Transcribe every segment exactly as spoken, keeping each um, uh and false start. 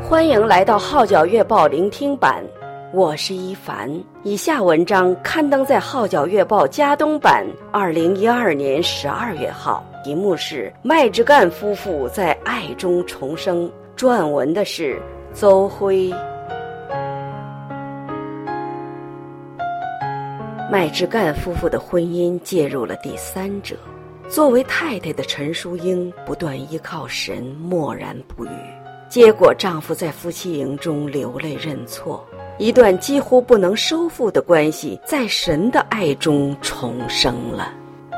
欢迎来到号角月报聆听版，我是一凡。以下文章刊登在号角月报嘉东版二零一二年十二月号，题目是麦之干夫妇在爱中重生，撰文的是邹辉。麦之干夫妇的婚姻介入了第三者，作为太太的陈淑英不断依靠神，默然不语。结果丈夫在夫妻营中流泪认错，一段几乎不能收复的关系在神的爱中重生了。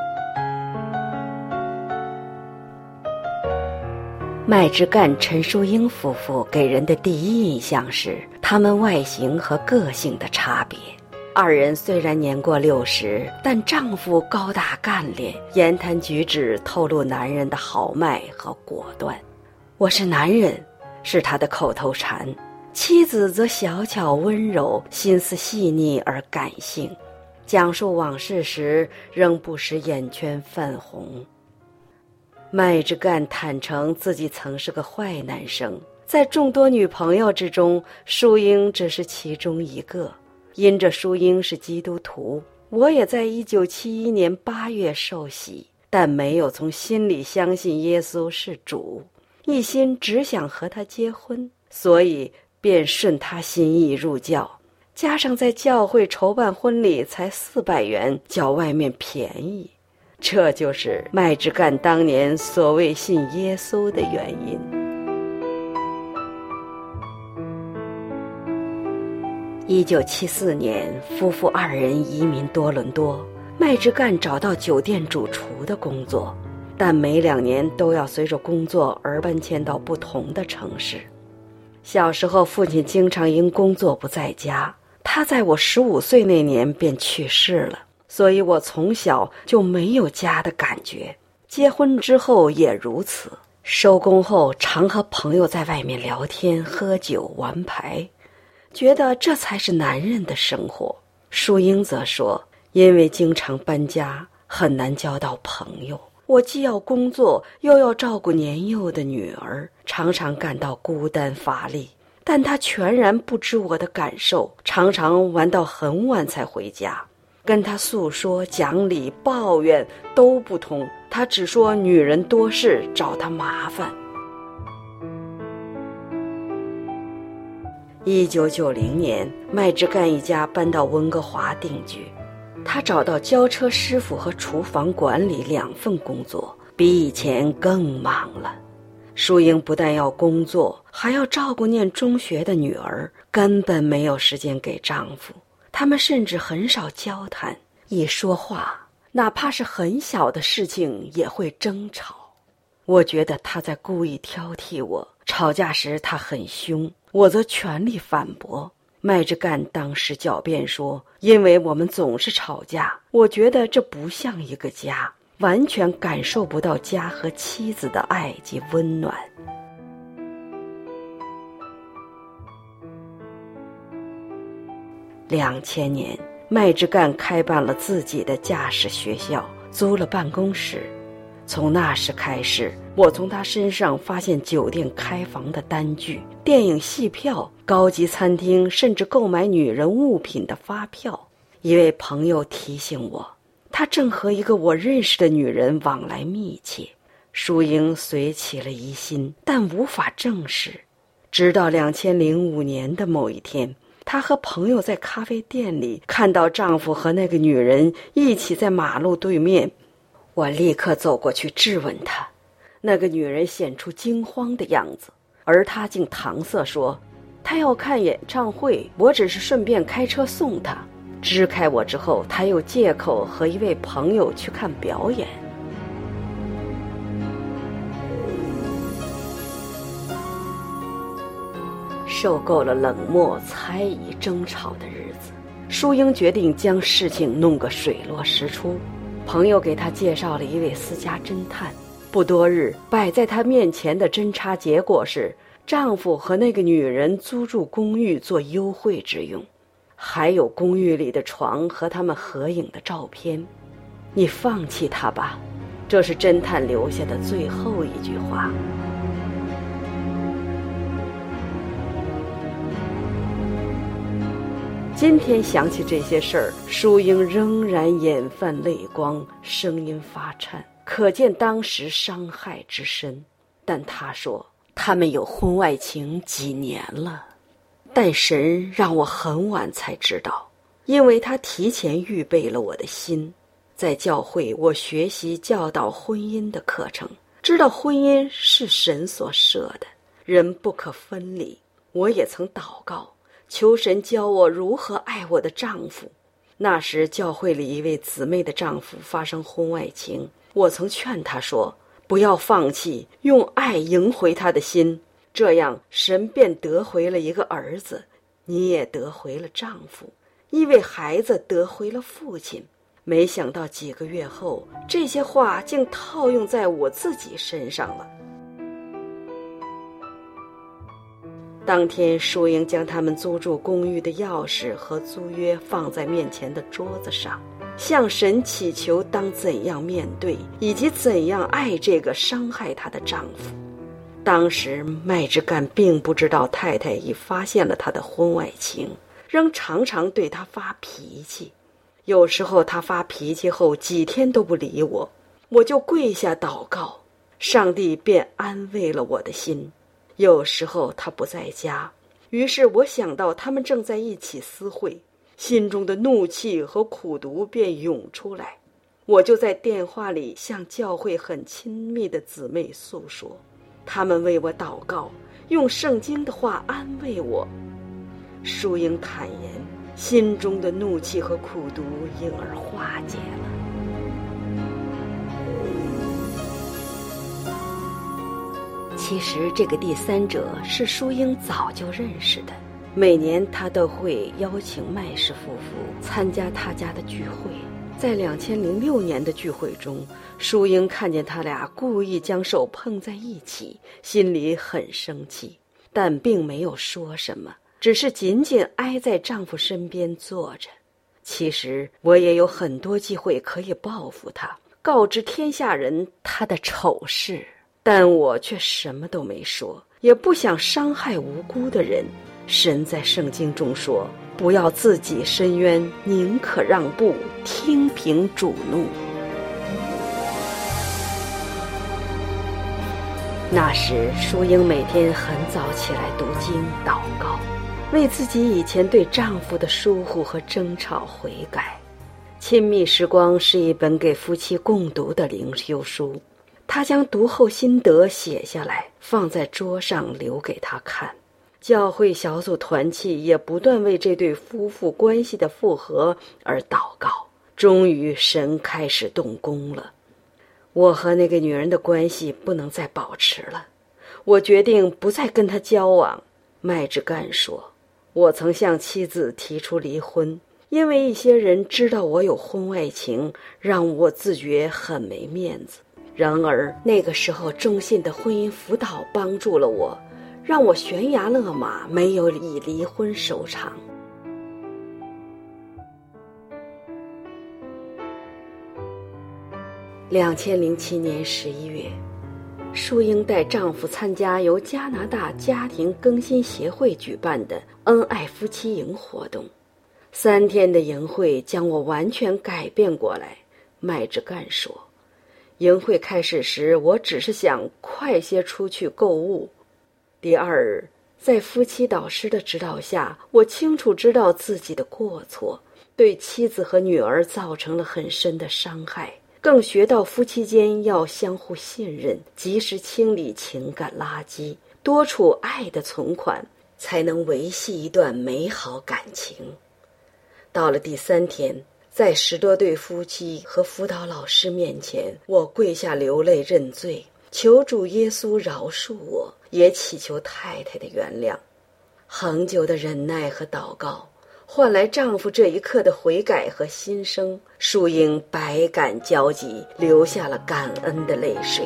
麦之干陈淑英夫妇给人的第一印象是他们外形和个性的差别。二人虽然年过六十，但丈夫高大干练，言谈举止透露男人的豪迈和果断。我是男人是他的口头禅，妻子则小巧温柔，心思细腻而感性，讲述往事时仍不时眼圈泛红。麦之干坦诚自己曾是个坏男生，在众多女朋友之中，淑英只是其中一个。因着淑英是基督徒，我也在一九七一年八月受洗，但没有从心里相信耶稣是主，一心只想和他结婚，所以便顺他心意入教。加上在教会筹办婚礼才四百元，较外面便宜，这就是麦之干当年所谓信耶稣的原因。一九七四年，夫妇二人移民多伦多，麦之干找到酒店主厨的工作，但每两年都要随着工作而搬迁到不同的城市。小时候父亲经常因工作不在家，他在我十五岁那年便去世了，所以我从小就没有家的感觉。结婚之后也如此，收工后常和朋友在外面聊天喝酒玩牌，觉得这才是男人的生活。淑英则说，因为经常搬家，很难交到朋友，我既要工作又要照顾年幼的女儿，常常感到孤单乏力。但她全然不知我的感受，常常玩到很晚才回家。跟她诉说讲理抱怨都不通，她只说女人多事找她麻烦。一九九零年，麦之干一家搬到温哥华定居。他找到交车师傅和厨房管理两份工作，比以前更忙了。淑英不但要工作，还要照顾念中学的女儿，根本没有时间给丈夫。他们甚至很少交谈，一说话，哪怕是很小的事情也会争吵。我觉得他在故意挑剔我，吵架时他很凶，我则全力反驳。麦之干当时狡辩说，因为我们总是吵架，我觉得这不像一个家，完全感受不到家和妻子的爱及温暖。两千年，麦之干开办了自己的驾驶学校，租了办公室。从那时开始，我从他身上发现酒店开房的单据、电影戏票、高级餐厅，甚至购买女人物品的发票。一位朋友提醒我，他正和一个我认识的女人往来密切。淑英虽起了疑心，但无法证实。直到两千零五年的某一天，她和朋友在咖啡店里看到丈夫和那个女人一起在马路对面。我立刻走过去质问她，那个女人显出惊慌的样子，而她竟搪塞说，她要看演唱会，我只是顺便开车送她。支开我之后，她又借口和一位朋友去看表演。受够了冷漠、猜疑、争吵的日子，淑英决定将事情弄个水落石出。朋友给她介绍了一位私家侦探，不多日，摆在她面前的侦查结果是，丈夫和那个女人租住公寓做幽会之用，还有公寓里的床和他们合影的照片。你放弃他吧，这是侦探留下的最后一句话。 今天想起这些事儿，淑英仍然眼泛泪光，声音发颤，可见当时伤害之深。但她说他们有婚外情几年了，但神让我很晚才知道，因为他提前预备了我的心。在教会我学习教导婚姻的课程，知道婚姻是神所设的，人不可分离。我也曾祷告求神教我如何爱我的丈夫。那时教会里一位姊妹的丈夫发生婚外情，我曾劝她说，不要放弃，用爱赢回他的心，这样神便得回了一个儿子，你也得回了丈夫，一位孩子得回了父亲。没想到几个月后，这些话竟套用在我自己身上了。当天淑英将他们租住公寓的钥匙和租约放在面前的桌子上，向神祈求当怎样面对以及怎样爱这个伤害她的丈夫。当时麦之干并不知道太太已发现了他的婚外情，仍常常对他发脾气。有时候他发脾气后几天都不理我，我就跪下祷告，上帝便安慰了我的心。有时候他不在家，于是我想到他们正在一起私会，心中的怒气和苦毒便涌出来。我就在电话里向教会很亲密的姊妹诉说，他们为我祷告，用圣经的话安慰我。淑英坦言，心中的怒气和苦毒因而化解了。其实这个第三者是淑英早就认识的，每年她都会邀请麦氏夫妇参加她家的聚会。在两千零六年的聚会中，淑英看见他俩故意将手碰在一起，心里很生气，但并没有说什么，只是紧紧挨在丈夫身边坐着。其实我也有很多机会可以报复他，告知天下人他的丑事，但我却什么都没说，也不想伤害无辜的人。神在圣经中说，不要自己伸冤，宁可让步，听凭主怒。那时淑英每天很早起来读经祷告，为自己以前对丈夫的疏忽和争吵悔改。亲密时光是一本给夫妻共读的灵修书，她将读后心得写下来，放在桌上留给他看。教会小组团契也不断为这对夫妇关系的复合而祷告。终于神开始动工了，我和那个女人的关系不能再保持了，我决定不再跟她交往。麦之干说，我曾向妻子提出离婚，因为一些人知道我有婚外情，让我自觉很没面子。然而那个时候中信的婚姻辅导帮助了我，让我悬崖勒马，没有以离婚收场。两千零七年十一月，淑英带丈夫参加由加拿大家庭更新协会举办的恩爱夫妻营活动。三天的营会将我完全改变过来。麦之干说，营会开始时，我只是想快些出去购物。第二日，在夫妻导师的指导下，我清楚知道自己的过错，对妻子和女儿造成了很深的伤害，更学到夫妻间要相互信任，及时清理情感垃圾，多储爱的存款，才能维系一段美好感情。到了第三天，在十多对夫妻和辅导老师面前，我跪下流泪认罪，求主耶稣饶恕我，也祈求太太的原谅。恒久的忍耐和祷告换来丈夫这一刻的悔改和心声，淑英百感交集，流下了感恩的泪水。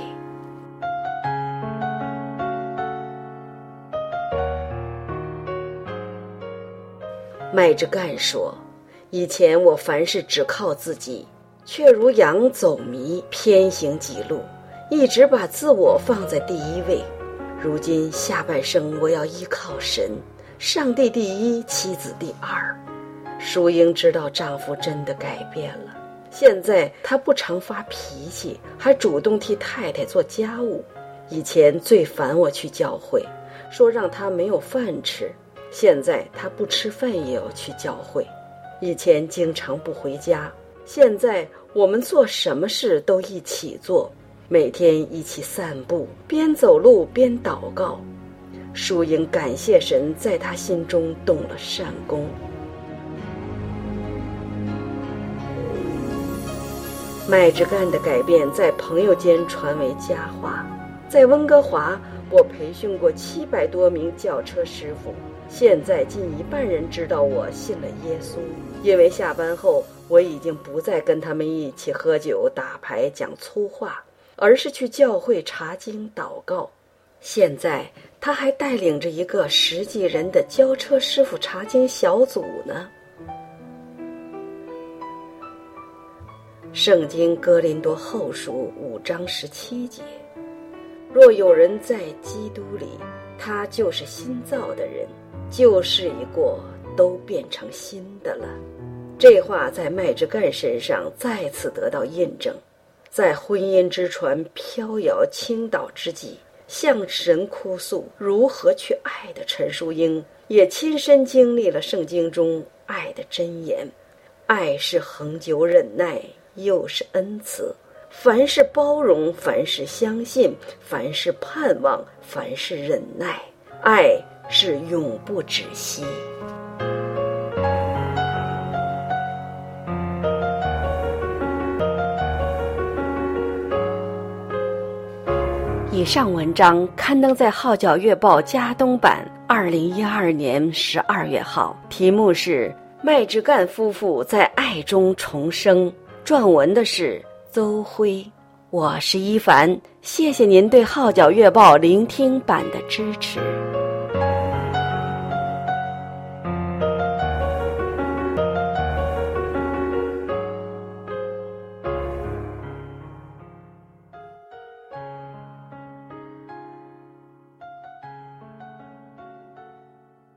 麦之干说，以前我凡事只靠自己，却如羊走迷，偏行己路，一直把自我放在第一位。如今下半生我要依靠神，上帝第一，妻子第二。 淑英知道丈夫真的改变了，现在他不常发脾气，还主动替太太做家务。以前最烦我去教会，说让他没有饭吃，现在他不吃饭也要去教会。以前经常不回家，现在我们做什么事都一起做，每天一起散步，边走路边祷告。淑英感谢神在他心中动了善功。麦志干的改变在朋友间传为佳话。在温哥华，我培训过七百多名轿车师傅，现在近一半人知道我信了耶稣。因为下班后，我已经不再跟他们一起喝酒、打牌、讲粗话，而是去教会查经、祷告。现在他还带领着一个十几人的轿车师傅查经小组呢。圣经哥林多后书五章十七节，若有人在基督里，他就是新造的人，旧事已过，都变成新的了。这话在麦志干身上再次得到印证。在婚姻之船飘摇倾倒之际，向神哭诉如何去爱的陈淑英，也亲身经历了圣经中爱的箴言。爱是恒久忍耐，又是恩慈，凡是包容，凡是相信，凡是盼望，凡是忍耐，爱是永不止息。以上文章刊登在《号角月报》加东版二零一二年十二月号，题目是麦志干夫妇在爱中重生，撰文的是邹辉。我是一凡，谢谢您对《号角月报》聆听版的支持。